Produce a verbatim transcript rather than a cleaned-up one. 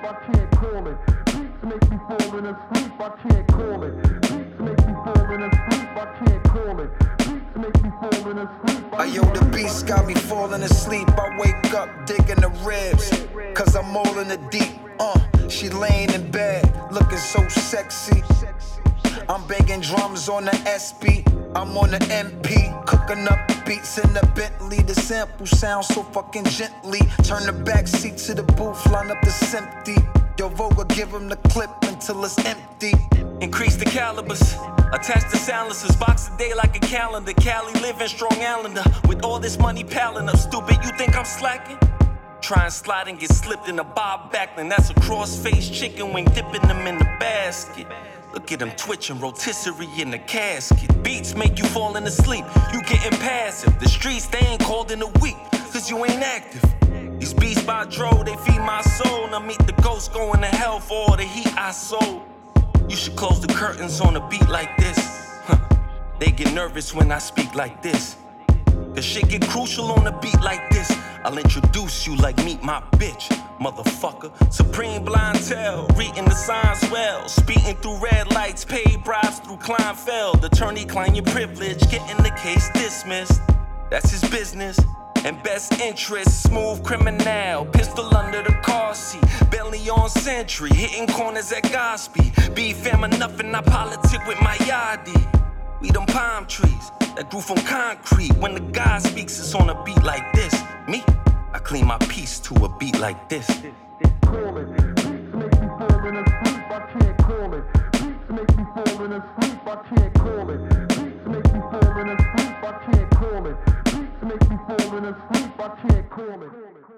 I can't call it. Beats make me falling asleep, I can't call it. Beats make me falling asleep, I can't call it. Beats make me falling asleep. I yo, the beats got me falling asleep. I wake up digging the ribs, cause I'm all in the deep. Uh, she laying in bed, looking so sexy. I'm banging drums on the S P, I'm on the M P, cooking up beats in the Bentley. The sample sounds so fucking gently. Turn the back seat to the booth, line up the empty. Yo, Voga, give him the clip until it's empty. Increase the calibers, attach the silencers, box a day like a calendar. Cali living strong islander, with all this money piling up. Stupid, you think I'm slacking? Try and slide and get slipped in a Bob Backlund. That's a cross-faced chicken wing, dipping them in the basket. Look at them twitching, rotisserie in the casket. Beats make you falling asleep, you getting passive. The streets, they ain't called in a week, cause you ain't active. These beats by Dro, they feed my soul. Now meet the ghost going to hell for all the heat I sold. You should close the curtains on a beat like this. Huh. They get nervous when I speak like this. Cause shit get crucial on a beat like this. I'll introduce you like meet my bitch, motherfucker. Supreme blientele, reading the signs well. Speeding through red lights, paid bribes through Kleinfeld. Attorney claim your privilege, getting the case dismissed. That's his business. And best interest, smooth criminal. Pistol under the car seat, belly on sentry. Hitting corners at Godspeed. Beef fam enough and I politic with my yardie. We them palm trees that grew from concrete. When the guy speaks, it's on a beat like this. Me, I clean my piece to a beat like this. Call it. Beats make me falling asleep, I can't call it. Beats make me falling asleep, I can't call it. Beats make me falling asleep, I can't call it. Beats make me falling asleep, I can't call it.